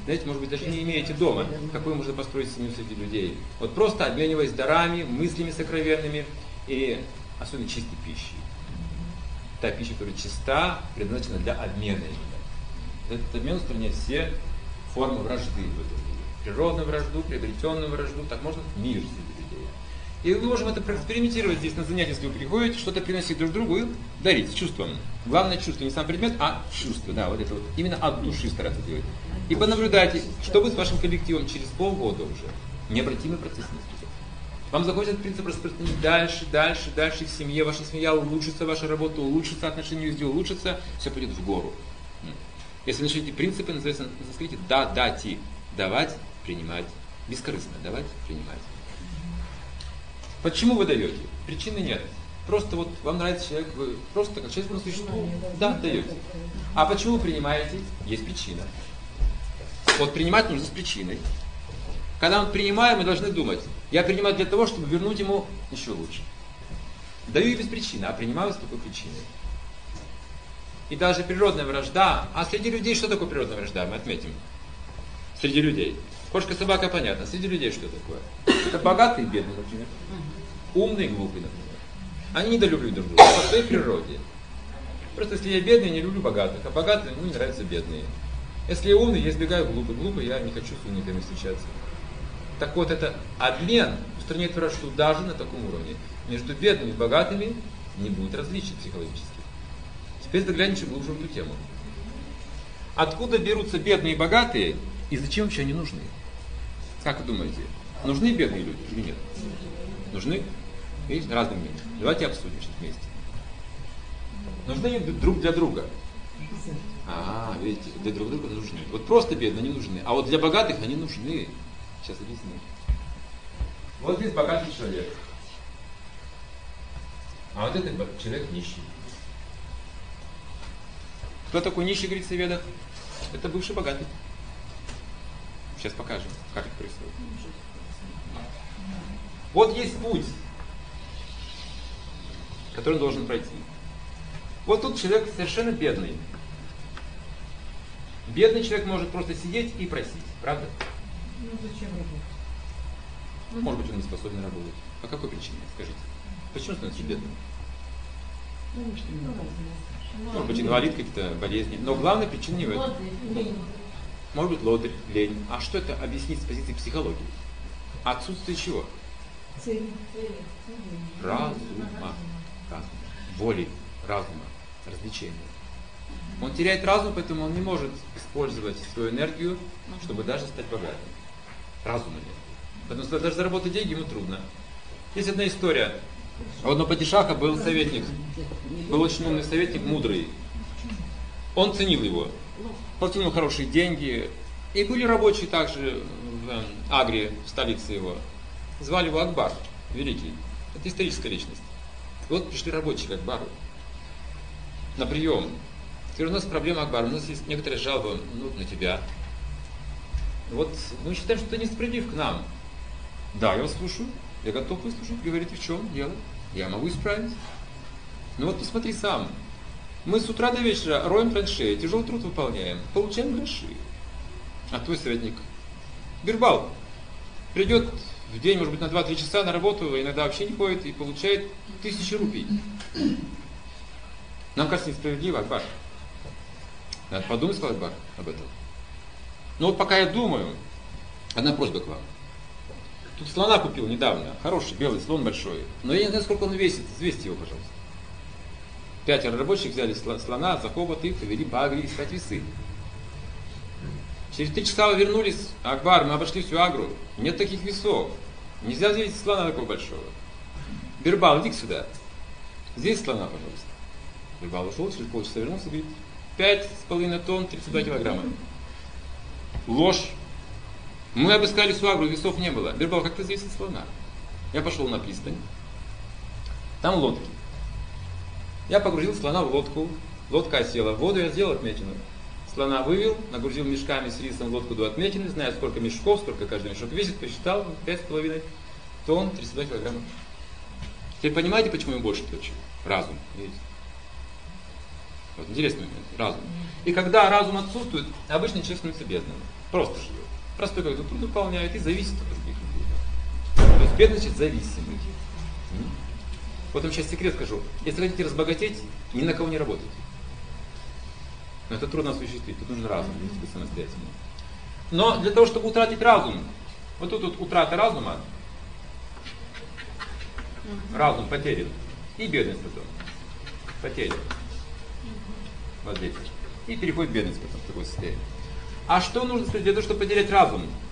знаете, может быть, даже не имеете дома, какую можно построить семью среди людей. Вот просто обмениваясь дарами, мыслями сокровенными и особенно чистой пищей. Та пища, которая чиста, предназначена для обмена именно. Этот обмен устраняет все формы вражды в этом мире. Природную вражду, приобретенную вражду, так можно мир среди людей. И мы можем это проэкспериментировать здесь на занятии, если вы приходите, что-то приносить друг другу и дарить с чувством. Главное чувство, не сам предмет, а чувство. Да, вот это вот именно от души стараться делать. И понаблюдайте, что будет с вашим коллективом через полгода уже. Необратимый процесс наступит. Вам захочется этот принцип распространить дальше, дальше, дальше в семье. Ваша семья улучшится, ваша работа улучшится, отношения везде улучшатся, все пойдет в гору. Если начнете принципы, называется, скажите дати. Давать, принимать. Бескорыстно давать, принимать. Почему вы даете? Причины нет. Просто вот вам нравится человек, вы просто как человеческому существу, да, даете. А почему вы принимаете? Есть причина. Вот принимать нужно с причиной. Когда мы принимаем, мы должны думать, я принимаю для того, чтобы вернуть ему еще лучше. Даю и без причины, а принимаю с такой причиной. И даже природная вражда, а среди людей что такое природная вражда, мы отметим. Среди людей. Кошка, собака, понятно. Среди людей что такое? Это богатые и бедные, например. Умные и глупые, например. Они недолюбливают друг друга по своей природе. Просто если я бедный, я не люблю богатых, а богатые, мне нравятся бедные. Если я умный, я избегаю глупых. Глупый, я не хочу с умниками встречаться. Так вот, это обмен устраняет вражду даже на таком уровне. Между бедными и богатыми не будет различий психологических. Теперь заглянем чуть глубже в эту тему. Откуда берутся бедные и богатые, и зачем вообще они нужны? Как вы думаете, нужны бедные люди или нет? Нужны? Есть разные мнения. Давайте обсудим сейчас вместе. Нужны они друг для друга? Видите, для друг друга нужны. Вот просто бедные не нужны, а вот для богатых они нужны. Сейчас объясню. Вот здесь богатый человек. А вот этот человек нищий. Кто такой нищий, говорится в Ведах? Это бывший богатый. Сейчас покажем, как это происходит. Вот есть путь, который он должен пройти. Вот тут человек совершенно бедный. Бедный человек может просто сидеть и просить, правда? Зачем работать? Может быть, он не способен работать. По какой причине, скажите? Почему он становится бедным? Может быть, инвалид, какие-то болезни. Но главная причина не в этом. Может быть, лодырь, лень. А что это объяснить с позиции психологии? Отсутствие чего? Разума. Воли, разума, развлечения. Он теряет разум, поэтому он не может использовать свою энергию, чтобы даже стать богатым. Разума нет. Потому что даже заработать деньги ему трудно. Есть одна история. У одного падишаха был советник. Был очень умный советник, мудрый. Он ценил его. Платил ему хорошие деньги. И были рабочие также в Агре, в столице его. Звали его Акбар, великий. Это историческая личность. И вот пришли рабочие к Акбару на прием. Теперь у нас проблема, Акбар, у нас есть некоторые жалобы на тебя. Вот мы считаем, что ты несправедлив к нам. Да, я вас слушаю, я готов выслушать. Говорите, в чем дело? Я могу исправить. Ну вот посмотри сам. Мы с утра до вечера роем траншеи, тяжелый труд выполняем, получаем гроши. А твой советник Бирбал придет в день, может быть, на 2-3 часа на работу, иногда вообще не ходит и получает 1000 рупий. Нам кажется несправедливо, Акбар. Надо подумать, сказал Акбар, об этом. Но вот пока я думаю, одна просьба к вам. Тут слона купил недавно, хороший, белый слон большой. Но я не знаю, сколько он весит, взвесьте его, пожалуйста. 5 рабочих взяли слона за хобот и повели по Агре искать весы. Через 3 часа вы вернулись, Акбар, мы обошли всю Агру. Нет таких весов. Нельзя взвесить слона такого большого. Бирбал, иди сюда. Здесь слона, пожалуйста. Бирбал ушел, через полчаса вернулся, говорит, 5,5 тонн, 32 килограмма. Ложь. Мы обыскали всю Агру, весов не было. Бирбал, как ты взвесил слона? Я пошел на пристань. Там лодки. Я погрузил слона в лодку. Лодка осела в воду, я сделал отметину. Слона вывел, нагрузил мешками с рисом в лодку до отметины, знаю, сколько мешков, сколько каждый мешок весит, посчитал, 5,5 тонн, 32 килограмма. Теперь понимаете, почему ему больше точно? Разум. Видите? Вот интересный момент. Разум. И когда разум отсутствует, обычный человек становится бедным. Просто живет. Простой какой-то труд выполняет и зависит от других людей. То есть бедность значит зависимый. Вот вам сейчас секрет скажу. Если хотите разбогатеть, ни на кого не работайте. Но это трудно осуществить. Тут нужен разум, если вы самостоятельно. Но для того, чтобы утратить разум, вот тут вот утрата разума, разум потерян. И бедность потом. Потеря. Вот здесь. И переходит бедность потом в такое состояние. А что нужно сделать для того, чтобы потерять разум?